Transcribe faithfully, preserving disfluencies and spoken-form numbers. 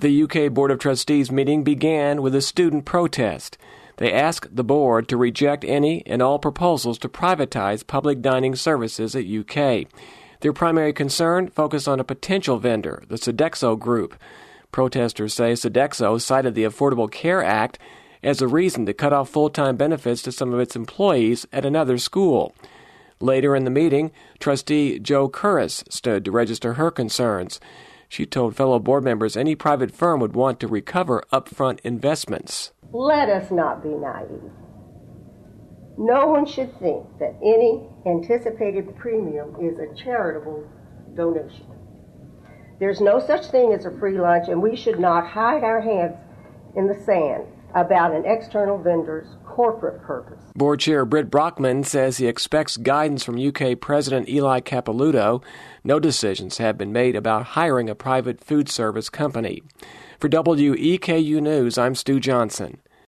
The U K Board of Trustees meeting began with a student protest. They asked the board to reject any and all proposals to privatize public dining services at U K. Their primary concern focused on a potential vendor, the Sodexo Group. Protesters say Sodexo cited the Affordable Care Act as a reason to cut off full-time benefits to some of its employees at another school. Later in the meeting, trustee Jo Curris stood to register her concerns. She told fellow board members any private firm would want to recover upfront investments. Let us not be naive. No one should think that any anticipated premium is a charitable donation. There's no such thing as a free lunch, and we should not hide our heads in the sand about an external vendor's corporate purpose. Board Chair Britt Brockman says he expects guidance from U K President Eli Capilouto. No decisions have been made about hiring a private food service company. For W E K U News, I'm Stu Johnson.